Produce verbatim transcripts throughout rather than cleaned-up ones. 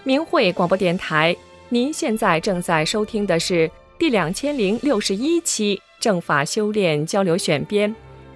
明慧广播电台，您现在正在收听的是第两千零六十一期正法修炼交流选编。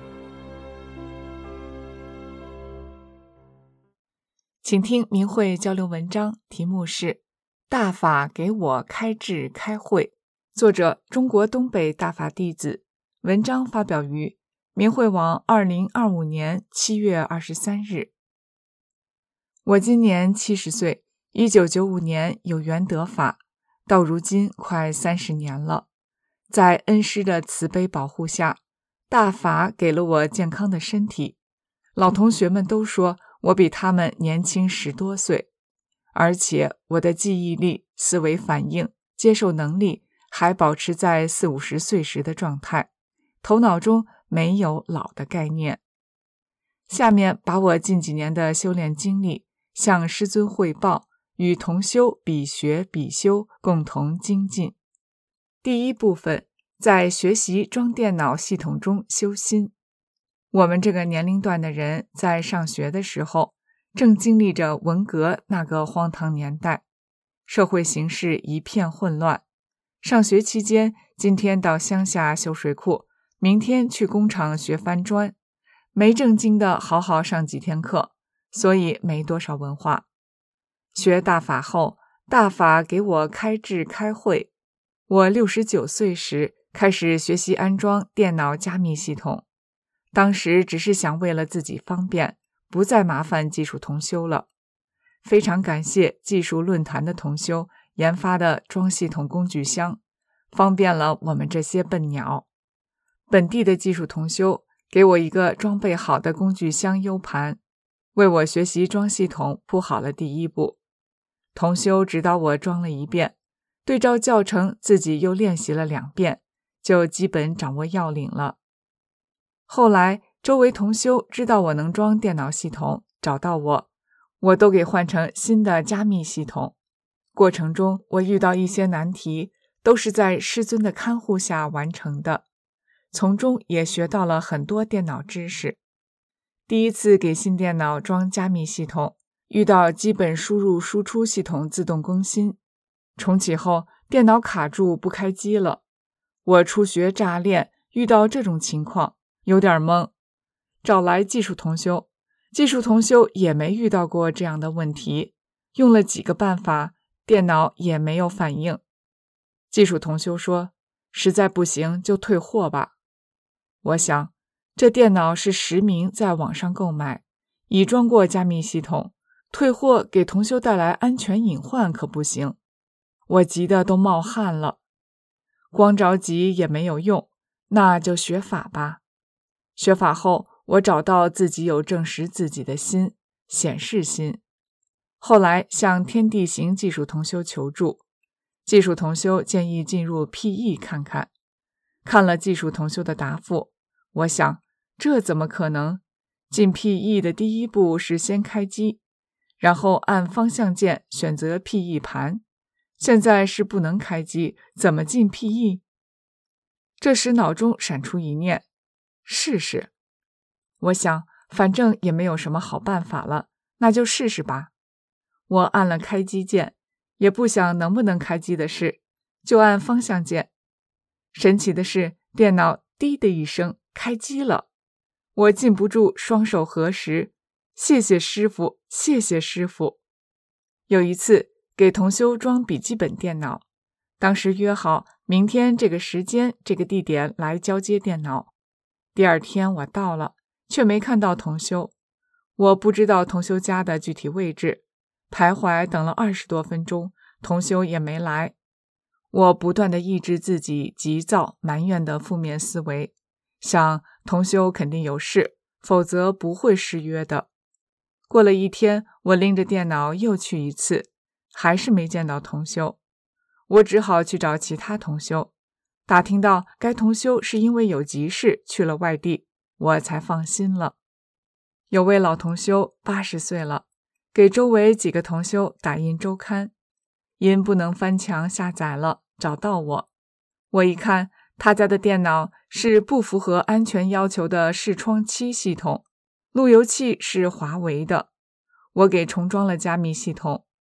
请听明慧交流文章，题目是《大法给我开智开慧》，作者中国东北大法弟子。文章发表于明慧网二零二五年七月二十三日。我今年七十岁，一九九五年有缘得法，到如今快三十年了。在恩师的慈悲保护下，大法给了我健康的身体。老同学们都说我比他们年轻十多岁，而且我的记忆力、思维反应、接受能力还保持在四五十岁时的状态，头脑中没有老的概念。下面把我近几年的修炼经历向师尊汇报，与同修比学比修，共同精进。第一部分，在学习装电脑系统中修心。我们这个年龄段的人在上学的时候，正经历着文革那个荒唐年代，社会形势一片混乱。上学期间，今天到乡下修水库，明天去工厂学翻砖，没正经的好好上几天课，所以没多少文化。学大法后，大法给我开智开慧。我六十九岁时开始学习安装电脑加密系统，当时只是想为了自己方便，不再麻烦技术同修了。非常感谢技术论坛的同修研发的装系统工具箱，方便了我们这些笨鸟。本地的技术同修给我一个装备好的工具箱 U 盘，为我学习装系统铺好了第一步。同修指导我装了一遍，对照教程自己又练习了两遍，就基本掌握要领了。后来周围同修知道我能装电脑系统，找到我，我都给换成新的加密系统。过程中我遇到一些难题，都是在师尊的看护下完成的，从中也学到了很多电脑知识。第一次给新电脑装加密系统，遇到基本输入输出系统自动更新，重启后电脑卡住不开机了。我初学乍练，遇到这种情况有点懵，找来技术同修，技术同修也没遇到过这样的问题，用了几个办法，电脑也没有反应。技术同修说，实在不行就退货吧。我想，这电脑是实名在网上购买，已装过加密系统，退货给同修带来安全隐患可不行。我急得都冒汗了，光着急也没有用，那就学法吧。学法后，我找到自己有证实自己的心，显示心。后来向天地行技术同修求助，技术同修建议进入 P E 看看。看了技术同修的答复，我想，这怎么可能？进 P E 的第一步是先开机，然后按方向键选择 P E 盘。现在是不能开机，怎么进 P E？ 这时脑中闪出一念，试试。我想，反正也没有什么好办法了，那就试试吧。我按了开机键，也不想能不能开机的事，就按方向键。神奇的是，电脑滴的一声开机了。我禁不住双手合十，谢谢师父，谢谢师父。有一次给同修装笔记本电脑，当时约好明天这个时间这个地点来交接电脑。第二天我到了，却没看到同修。我不知道同修家的具体位置，徘徊等了二十多分钟，同修也没来。我不断地抑制自己急躁埋怨的负面思维，想同修肯定有事，否则不会失约的。过了一天，我拎着电脑又去一次，还是没见到同修。我只好去找其他同修，打听到该同修是因为有急事去了外地，我才放心了。有位老同修八十岁了，给周围几个同修打印周刊，因不能翻墙下载了，找到我。我一看，他家的电脑是不符合安全要求的视窗七系统，路由器是华为的。我给重装了加密系统，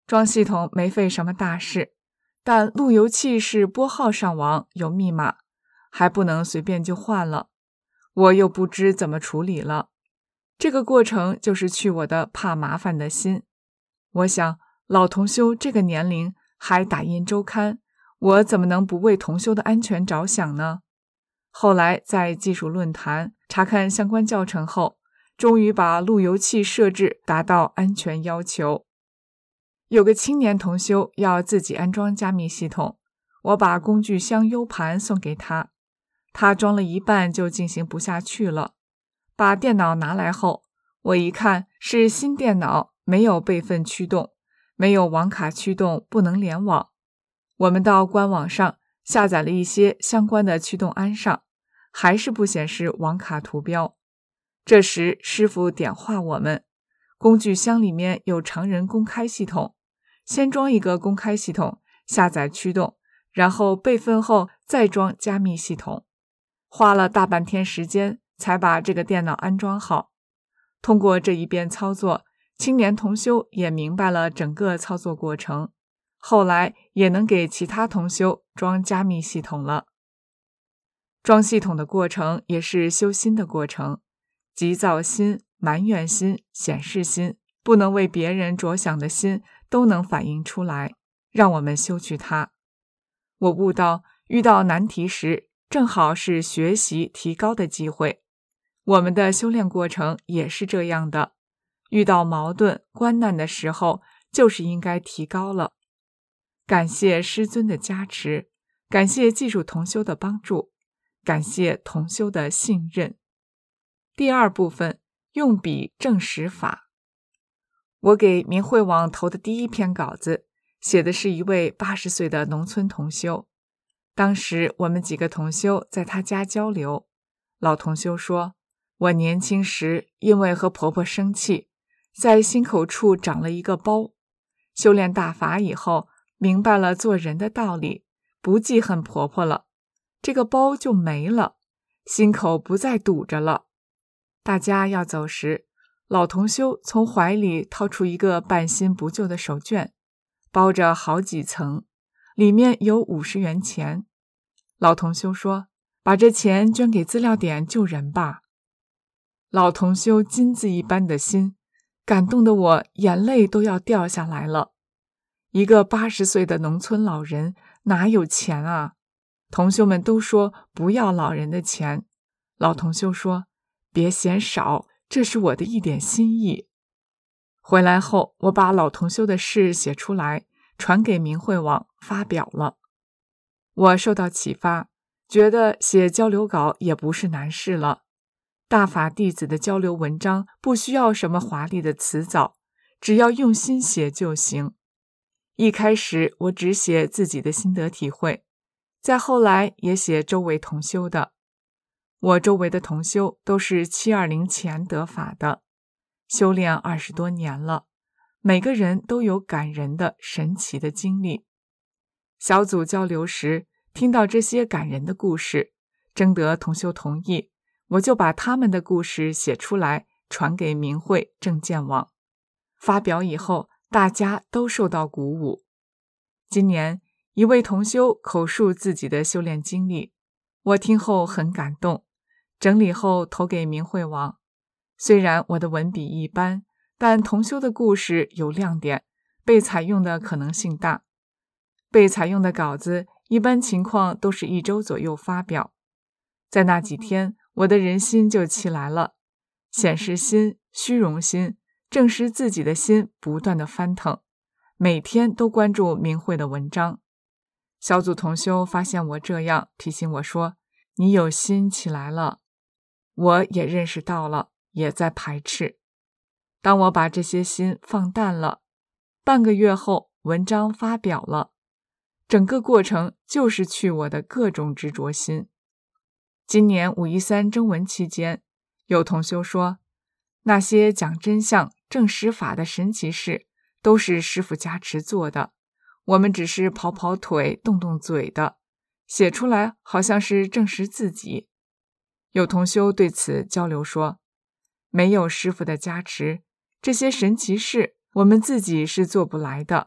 装系统没费什么大事，但路由器是拨号上网，有密码，还不能随便就换了，我又不知怎么处理了。这个过程就是去我的怕麻烦的心。我想老同修这个年龄还打印周刊，我怎么能不为同修的安全着想呢？后来在技术论坛查看相关教程后，终于把路由器设置达到安全要求。有个青年同修要自己安装加密系统，我把工具箱 U 盘送给他，他装了一半就进行不下去了。把电脑拿来后，我一看是新电脑，没有备份驱动，没有网卡驱动，不能联网。我们到官网上下载了一些相关的驱动安上，还是不显示网卡图标。这时师父点化我们，工具箱里面有常人公开系统，先装一个公开系统，下载驱动，然后备份后再装加密系统。花了大半天时间才把这个电脑安装好。通过这一遍操作，青年同修也明白了整个操作过程，后来也能给其他同修装加密系统了。装系统的过程也是修心的过程，急躁心、埋怨心、显示心，不能为别人着想的心都能反映出来，让我们修去它。我悟到遇到难题时，正好是学习提高的机会。我们的修炼过程也是这样的，遇到矛盾关难的时候，就是应该提高了。感谢师尊的加持，感谢技术同修的帮助，感谢同修的信任。第二部分，用笔证实法。我给明慧网投的第一篇稿子，写的是一位八十岁的农村同修。当时我们几个同修在他家交流，老同修说，我年轻时因为和婆婆生气，在心口处长了一个包，修炼大法以后，明白了做人的道理，不记恨婆婆了，这个包就没了，心口不再堵着了。大家要走时，老同修从怀里掏出一个半新不旧的手绢，包着好几层，里面有五十元钱。老同修说，把这钱捐给资料点救人吧。老同修金子一般的心，感动得我眼泪都要掉下来了。一个八十岁的农村老人哪有钱啊？同修们都说不要老人的钱。老同修说，别嫌少，这是我的一点心意。回来后，我把老同修的事写出来，传给明慧网发表了。我受到启发，觉得写交流稿也不是难事了。大法弟子的交流文章不需要什么华丽的辞藻，只要用心写就行。一开始我只写自己的心得体会，再后来也写周围同修的。我周围的同修都是七二零前得法的，修炼二十多年了，每个人都有感人的神奇的经历。小组交流时听到这些感人的故事，征得同修同意，我就把他们的故事写出来，传给明慧正见网。发表以后，大家都受到鼓舞。今年一位同修口述自己的修炼经历，我听后很感动，整理后投给明慧网。虽然我的文笔一般，但同修的故事有亮点，被采用的可能性大。被采用的稿子一般情况都是一周左右发表。在那几天，我的人心就起来了，显示心、虚荣心、证实自己的心不断的翻腾，每天都关注明慧的文章。小组同修发现我这样，提醒我说，你有心起来了。我也认识到了，也在排斥。当我把这些心放淡了，半个月后文章发表了，整个过程就是去我的各种执着心。今年五一三征文期间，有同修说，那些讲真相、证实法的神奇事，都是师父加持做的，我们只是跑跑腿、动动嘴的，写出来好像是证实自己。有同修对此交流说，没有师父的加持，这些神奇事我们自己是做不来的，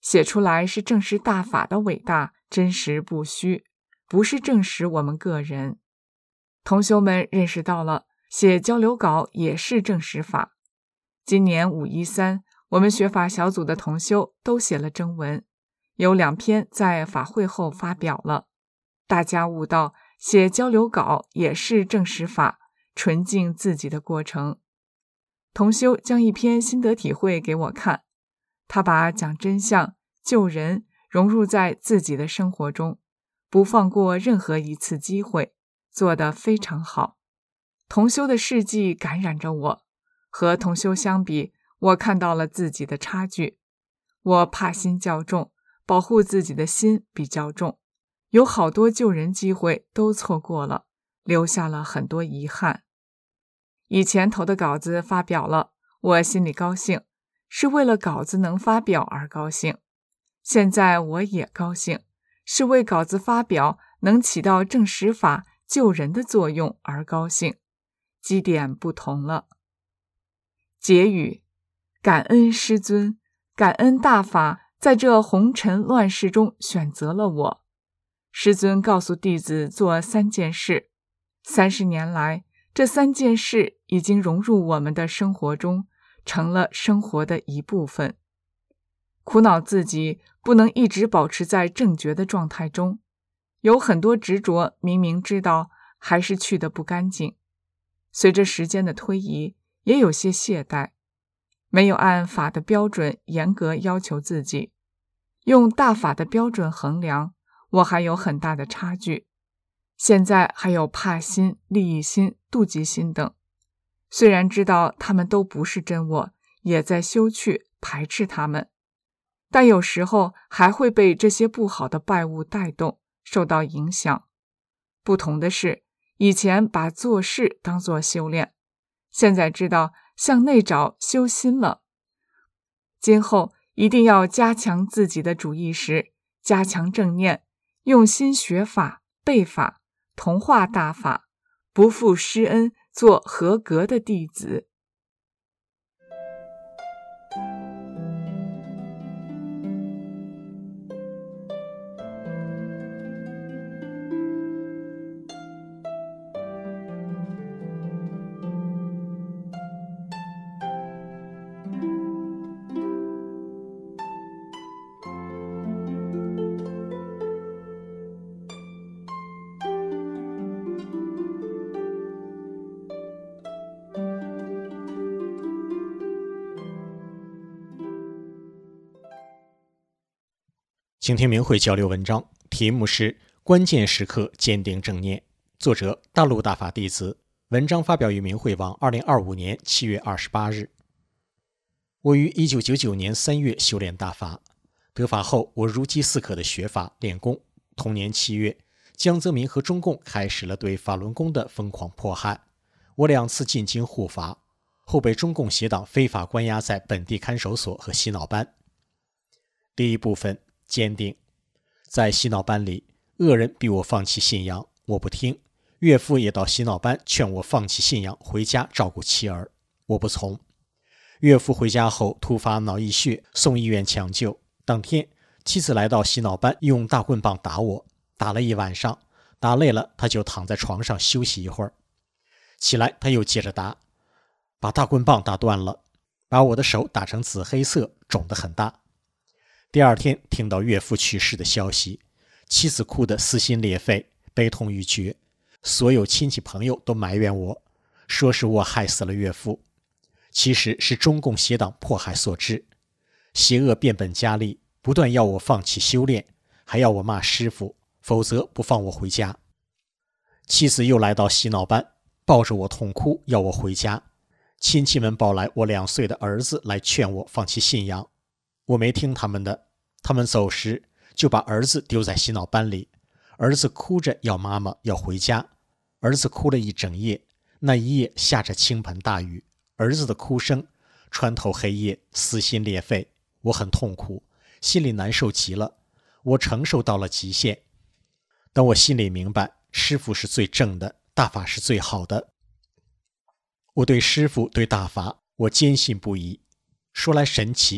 写出来是证实大法的伟大，真实不虚，不是证实我们个人。同修们认识到了，写交流稿也是证实法。今年五一三，我们学法小组的同修都写了征文，有两篇在法会后发表了。大家悟到，写交流稿也是证实法，纯净自己的过程。同修将一篇心得体会给我看，他把讲真相、救人融入在自己的生活中，不放过任何一次机会，做得非常好。同修的事迹感染着我，和同修相比，我看到了自己的差距。我怕心较重，保护自己的心比较重，有好多救人机会都错过了，留下了很多遗憾。以前投的稿子发表了，我心里高兴，是为了稿子能发表而高兴。现在我也高兴，是为稿子发表能起到证实法救人的作用而高兴，基点不同了。结语：感恩师尊，感恩大法在这红尘乱世中选择了我。师尊告诉弟子做三件事，三十年来，这三件事已经融入我们的生活中，成了生活的一部分。苦恼自己不能一直保持在正觉的状态中，有很多执着，明明知道还是去得不干净。随着时间的推移，也有些懈怠，没有按法的标准严格要求自己，用大法的标准衡量，我还有很大的差距。现在还有怕心、利益心、妒忌心等，虽然知道他们都不是真我，也在修去排斥他们，但有时候还会被这些不好的败物带动，受到影响。不同的是，以前把做事当作修炼，现在知道向内找修心了。今后一定要加强自己的主意识，加强正念，用心学法、背法，同化大法，不负师恩，做合格的弟子。 请听明慧交流文章，题目是关键时刻坚定正念，作者大陆大法弟子，文章发表于明慧网二零二五年七月二十八日。我于一九九九年三月修炼大法，得法后我如饥似渴的学法练功。同年七月，江泽民和中共开始了对法轮功的疯狂迫害，我两次进京护法，后被中共邪党非法关押在本地看守所和洗脑班。第一部分，坚定。在洗脑班里，恶人逼我放弃信仰，我不听。岳父也到洗脑班劝我放弃信仰，回家照顾妻儿，我不从。岳父回家后突发脑溢血，送医院抢救。当天，妻子来到洗脑班，用大棍棒打我，打了一晚上，打累了，他就躺在床上休息一会儿。起来，他又接着打，把大棍棒打断了，把我的手打成紫黑色，肿得很大。第二天听到岳父去世的消息，妻子哭得撕心裂肺，悲痛欲绝，所有亲戚朋友都埋怨我，说是我害死了岳父，其实是中共邪党迫害所致。邪恶变本加厉，不断要我放弃修炼，还要我骂师父，否则不放我回家。妻子又来到洗脑班，抱着我痛哭，要我回家。亲戚们抱来我两岁的儿子来劝我放弃信仰，我没听他们的，他们走时就把儿子丢在洗脑班里，儿子哭着要妈妈，要回家。儿子哭了一整夜，那一夜下着倾盆大雨，儿子的哭声穿透黑夜，撕心裂肺，我很痛苦，心里难受极了，我承受到了极限。但我心里明白，师父是最正的，大法是最好的。我对师父对大法我坚信不疑。说来神奇，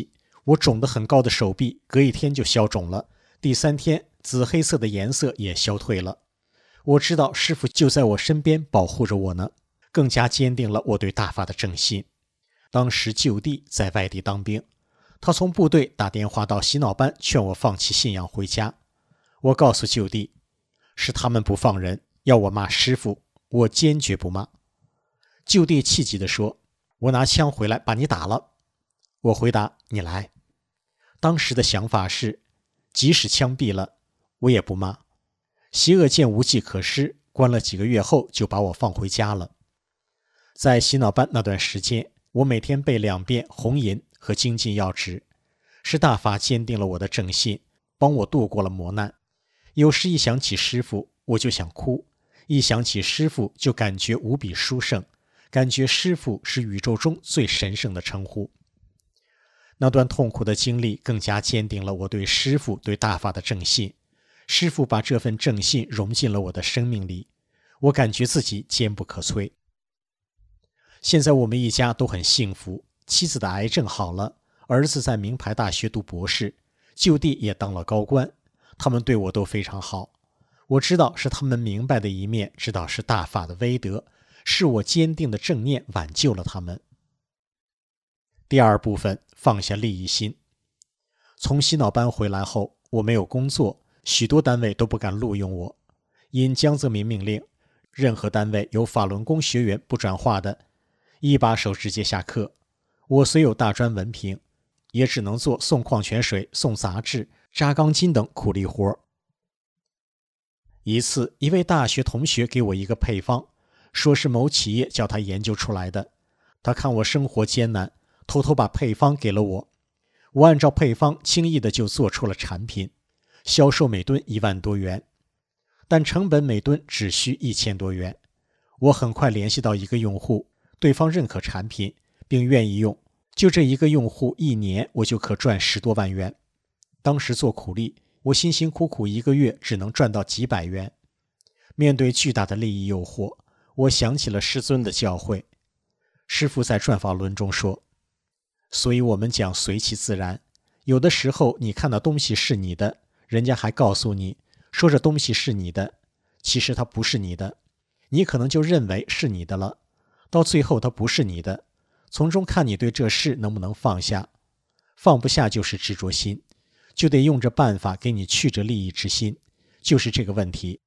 我肿得很高的手臂隔一天就消肿了，第三天紫黑色的颜色也消退了。我知道师父就在我身边保护着我呢，更加坚定了我对大法的正信。当时舅弟在外地当兵，他从部队打电话到洗脑班劝我放弃信仰回家。我告诉舅弟，是他们不放人，要我骂师父，我坚决不骂。舅弟气急地说，我拿枪回来把你打了。我回答，你来。当时的想法是，即使枪毙了，我也不骂。邪恶见无计可施，关了几个月后就把我放回家了。在洗脑班那段时间，我每天背两遍红银和精进要旨，是大法坚定了我的正信，帮我度过了磨难。有时一想起师父，我就想哭，一想起师父就感觉无比殊胜，感觉师父是宇宙中最神圣的称呼。那段痛苦的经历更加坚定了我对师父对大法的正信，师父把这份正信融进了我的生命里，我感觉自己坚不可摧。现在我们一家都很幸福，妻子的癌症好了，儿子在名牌大学读博士，舅弟也当了高官，他们对我都非常好。我知道是他们明白的一面，知道是大法的威德，是我坚定的正念挽救了他们。第二部分，放下利益心。从洗脑班回来后，我没有工作，许多单位都不敢录用我。因江泽民命令，任何单位有法轮功学员不转化的，一把手直接下课。我虽有大专文凭，也只能做送矿泉水、送杂志、扎钢筋等苦力活。一次，一位大学同学给我一个配方，说是某企业叫他研究出来的。他看我生活艰难，偷偷把配方给了我。我按照配方轻易的就做出了产品，销售每吨一万多元，但成本每吨只需一千多元。我很快联系到一个用户，对方认可产品并愿意用，就这一个用户一年我就可赚十多万元。当时做苦力，我辛辛苦苦一个月只能赚到几百元。面对巨大的利益诱惑，我想起了师尊的教诲。师父在转法轮中说，所以我们讲随其自然，有的时候你看到东西是你的，人家还告诉你说这东西是你的，其实它不是你的，你可能就认为是你的了，到最后它不是你的，从中看你对这事能不能放下。放不下就是执着心，就得用这办法给你去这利益之心，就是这个问题。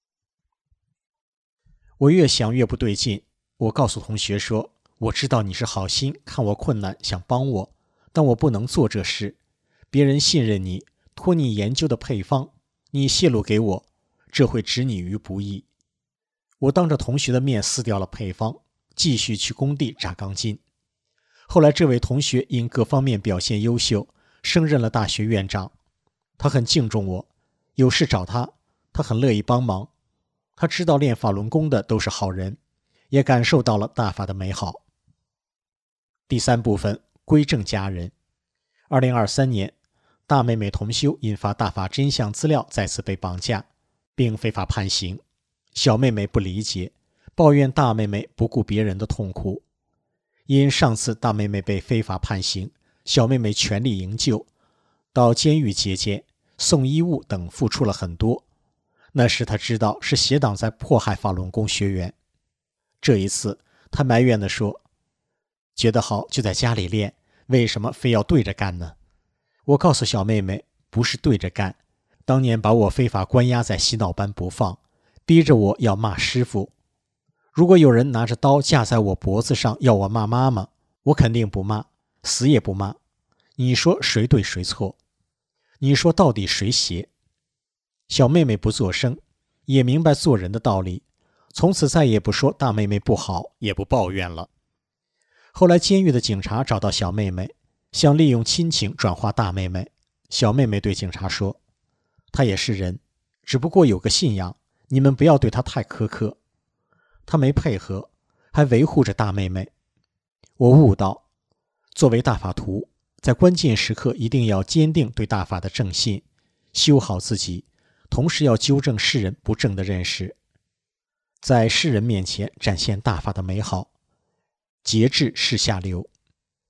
我越想越不对劲，我告诉同学说，我知道你是好心，看我困难想帮我，但我不能做这事。别人信任你，托你研究的配方，你泄露给我，这会置你于不义。我当着同学的面撕掉了配方，继续去工地扎钢筋。后来这位同学因各方面表现优秀，升任了大学院长。他很敬重我，有事找他，他很乐意帮忙。他知道练法轮功的都是好人，也感受到了大法的美好。第三部分，归正家人。二零二三年，大妹妹同修引发大法真相资料再次被绑架，并非法判刑。小妹妹不理解，抱怨大妹妹不顾别人的痛苦。因上次大妹妹被非法判刑，小妹妹全力营救，到监狱接见、送衣物等付出了很多。那时她知道是邪党在迫害法轮功学员。这一次，她埋怨地说，觉得好就在家里练，为什么非要对着干呢？我告诉小妹妹，不是对着干，当年把我非法关押在洗脑班不放，逼着我要骂师父。如果有人拿着刀架在我脖子上要我骂妈妈，我肯定不骂，死也不骂。你说谁对谁错？你说到底谁邪？小妹妹不作声，也明白做人的道理，从此再也不说大妹妹不好，也不抱怨了。后来监狱的警察找到小妹妹，想利用亲情转化大妹妹。小妹妹对警察说，她也是人，只不过有个信仰，你们不要对她太苛刻。她没配合，还维护着大妹妹。我悟到，作为大法徒，在关键时刻一定要坚定对大法的正信，修好自己，同时要纠正世人不正的认识，在世人面前展现大法的美好。节制是下流。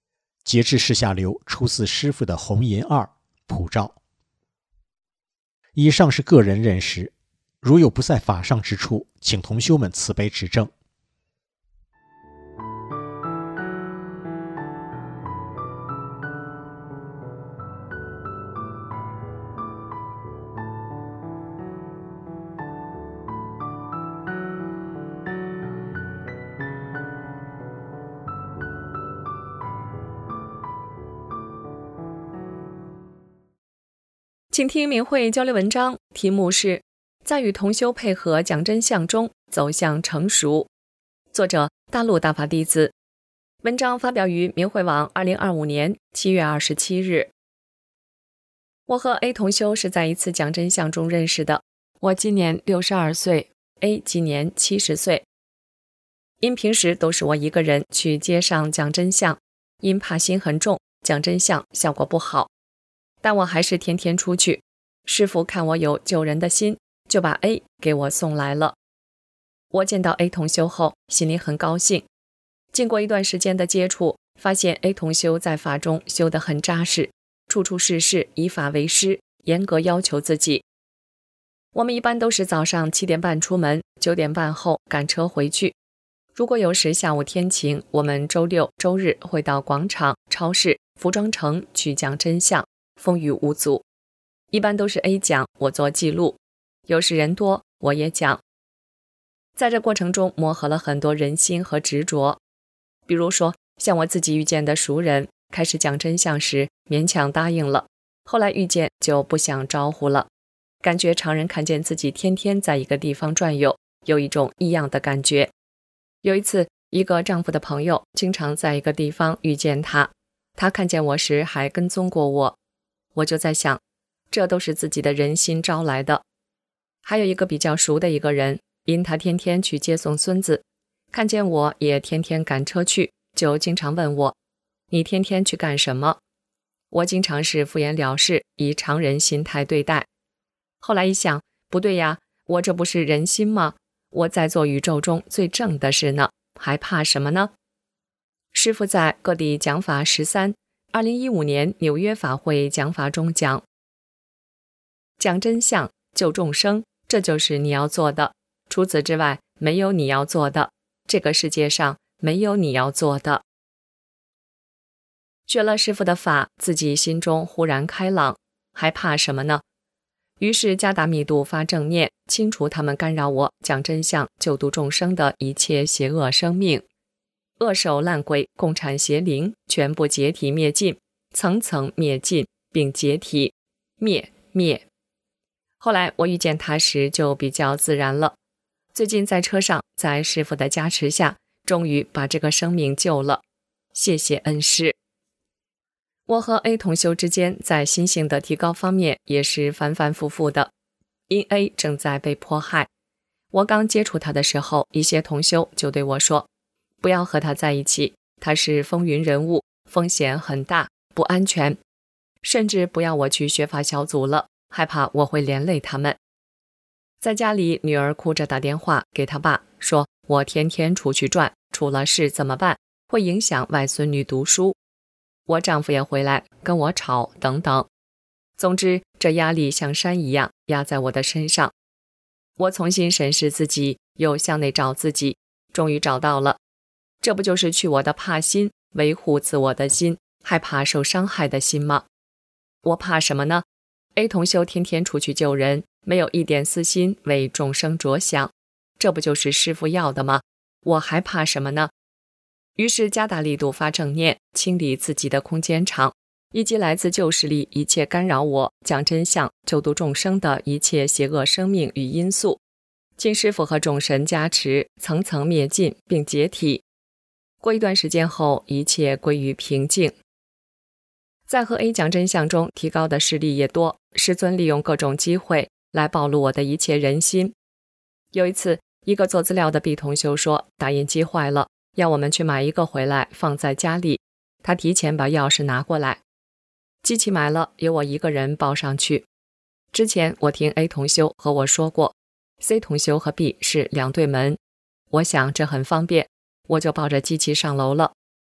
节制式下流出自师父的红银二普照。以上是个人认识，如有不在法上之处，请同修们慈悲指正。 请听明慧交流文章，题目是在与同修配合讲真相中走向成熟，作者大陆大法弟子。文章发表于明慧网二零二五年七月二十七日。我和 A 同修是在一次讲真相中认识的，我今年六十二岁 ，A 今年七十岁。因平时都是我一个人去街上讲真相，因怕心很重，讲真相效果不好。但我还是天天出去，师父看我有救人的心，就把 A 给我送来了。我见到 A 同修后，心里很高兴。经过一段时间的接触，发现 A 同修在法中修得很扎实，处处事事以法为师，严格要求自己。我们一般都是早上七点半出门，九点半后赶车回去。如果有时下午天晴，我们周六周日会到广场、超市、服装城去讲真相，风雨无阻。一般都是 A 讲，我做记录，有时人多我也讲。在这过程中磨合了很多人心和执着，比如说像我自己遇见的熟人，开始讲真相时勉强答应了，后来遇见就不想招呼了，感觉常人看见自己天天在一个地方转悠，有一种异样的感觉。有一次，一个丈夫的朋友经常在一个地方遇见他，他看见我时还跟踪过我，我就在想，这都是自己的人心招来的。还有一个比较熟的一个人，因他天天去接送孙子，看见我也天天赶车去，就经常问我，你天天去干什么？我经常是敷衍了事，以常人心态对待。后来一想，不对呀，我这不是人心吗？我在做宇宙中最正的事呢，还怕什么呢？师父在各地讲法十三，二零一五年纽约法会讲法中讲，讲真相，救众生，这就是你要做的。除此之外，没有你要做的。这个世界上没有你要做的。学了师父的法，自己心中忽然开朗，还怕什么呢？于是加大密度发正念，清除他们干扰我讲真相、救度众生的一切邪恶生命。恶手烂鬼、共产邪灵全部解体灭尽，层层灭尽并解体，灭灭。后来我遇见他时就比较自然了。最近在车上，在师父的加持下，终于把这个生命救了，谢谢恩师。我和 A 同修之间在心性的提高方面也是反反复复的，因 A 正在被迫害。我刚接触他的时候，一些同修就对我说，不要和他在一起，他是风云人物，风险很大，不安全，甚至不要我去学法小组了，害怕我会连累他们。在家里，女儿哭着打电话给他爸，说我天天出去转，出了事怎么办？会影响外孙女读书。我丈夫也回来跟我吵等等。总之，这压力像山一样压在我的身上。我重新审视自己，又向内找自己，终于找到了。这不就是去我的怕心，维护自我的心，害怕受伤害的心吗？我怕什么呢？ A 同修天天出去救人，没有一点私心为众生着想，这不就是师父要的吗？我还怕什么呢？于是加大力度发正念，清理自己的空间场，以及来自旧势力一切干扰我讲真相、救度众生的一切邪恶生命与因素，请师父和众神加持，层层灭尽并解体。过一段时间后，一切归于平静。在和 A 讲真相中提高的势力也多，师尊利用各种机会来暴露我的一切人心。有一次，一个做资料的 B 同修说打印机坏了，要我们去买一个回来放在家里，他提前把钥匙拿过来。机器买了，由我一个人抱上去。之前我听 A 同修和我说过 C 同修和 B 是两对门，我想这很方便，我就抱着机器上楼了。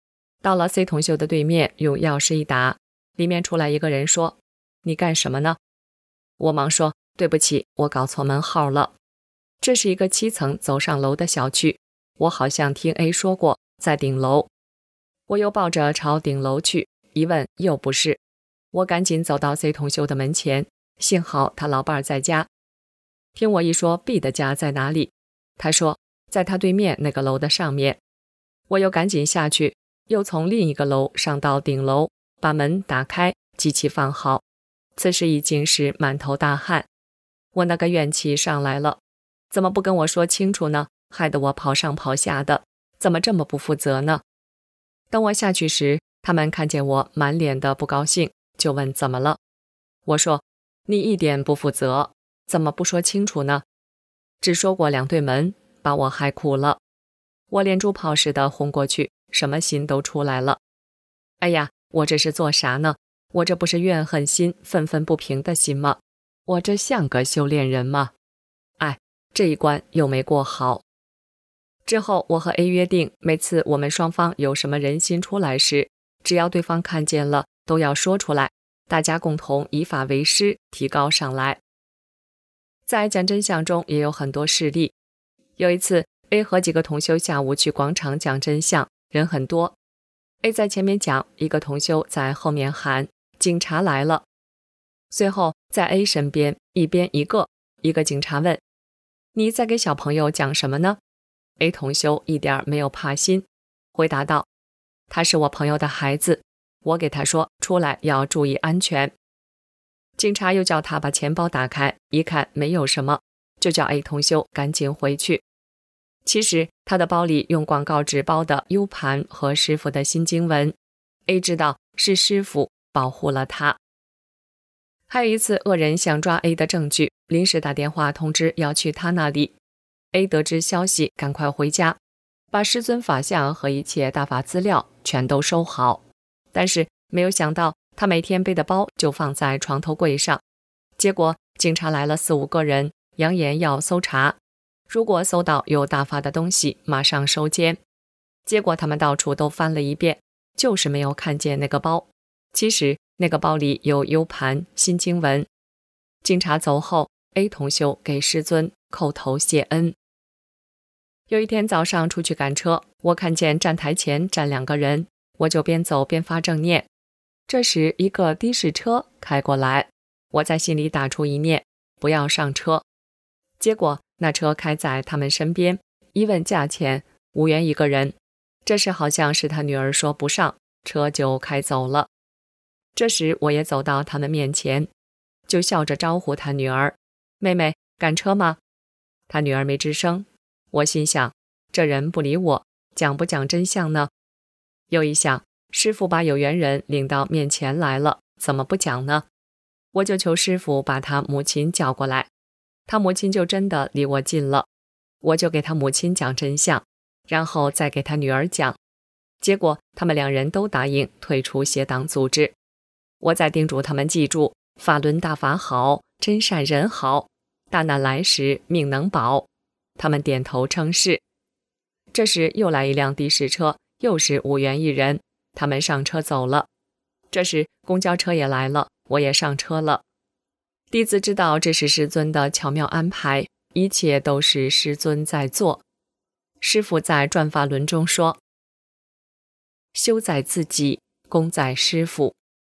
到了 C 同修的对面，用钥匙一打，里面出来一个人说：你干什么呢？我忙说：对不起，我搞错门号了。这是一个七层走上楼的小区，我好像听 A 说过在顶楼。我又抱着朝顶楼去，一问又不是。我赶紧走到 C 同修的门前，幸好他老伴在家。听我一说 B 的家在哪里，他说在他对面那个楼的上面。我又赶紧下去，又从另一个楼上到顶楼，把门打开，机器放好。此时已经是满头大汗，我那个怨气上来了，怎么不跟我说清楚呢？害得我跑上跑下的，怎么这么不负责呢？等我下去时，他们看见我满脸的不高兴，就问怎么了。我说你一点不负责，怎么不说清楚呢？只说过两对门，把我害苦了。我连珠炮似的轰过去，什么心都出来了。哎呀，我这是做啥呢？我这不是怨恨心、愤愤不平的心吗？我这像个修炼人吗？哎，这一关又没过好。之后我和 A 约定，每次我们双方有什么人心出来时，只要对方看见了，都要说出来，大家共同以法为师，提高上来。在讲真相中也有很多事例。有一次 A 和几个同修下午去广场讲真相，人很多。A 在前面讲，一个同修在后面喊警察来了。随后在 A 身边一边一个一个警察问，你在给小朋友讲什么呢？ A 同修一点没有怕心，回答道，他是我朋友的孩子，我给他说出来要注意安全。警察又叫他把钱包打开，一看没有什么，就叫 A 同修赶紧回去。其实他的包里用广告纸包的 U 盘和师父的新经文， A 知道是师父保护了他。还有一次恶人想抓 A 的证据，临时打电话通知要去他那里。 A 得知消息赶快回家，把师尊法像和一切大法资料全都收好。但是没有想到他每天背的包就放在床头柜上，结果警察来了四五个人，扬言要搜查，如果搜到有大法的东西马上收监。结果他们到处都翻了一遍，就是没有看见那个包。其实那个包里有 U 盘、新经文。警察走后， A 同修给师尊叩头谢恩。有一天早上出去赶车，我看见站台前站两个人，我就边走边发正念。这时一个的士车开过来，我在心里打出一念，不要上车。结果那车开在他们身边，一问价钱，五元一个人。这时好像是他女儿说不上，车就开走了。这时我也走到他们面前，就笑着招呼他女儿，妹妹赶车吗？他女儿没吱声。我心想，这人不理我，讲不讲真相呢？又一想，师父把有缘人领到面前来了，怎么不讲呢？我就求师父把他母亲叫过来，他母亲就真的离我近了。我就给他母亲讲真相，然后再给他女儿讲。结果他们两人都答应退出邪党组织。我再叮嘱他们记住，法轮大法好，真善人好，大难来时命能保。他们点头称是。这时又来一辆的士车，又是五元一人，他们上车走了。这时公交车也来了，我也上车了。弟子知道这是师尊的巧妙安排，一切都是师尊在做。师父在转法轮中说，修在自己，功在师父。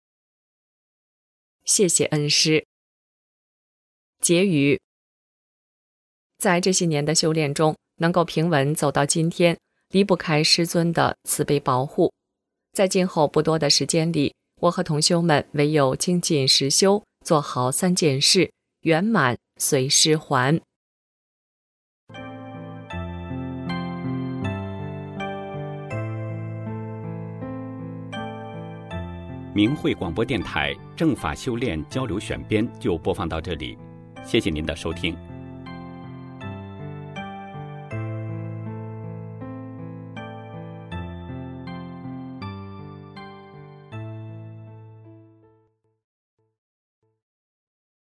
谢谢恩师。结语，在这些年的修炼中，能够平稳走到今天，离不开师尊的慈悲保护。在今后不多的时间里，我和同修们唯有精进实修，做好三件事，圆满随师还。 明慧广播电台正法修炼交流选编就播放到这里，谢谢您的收听。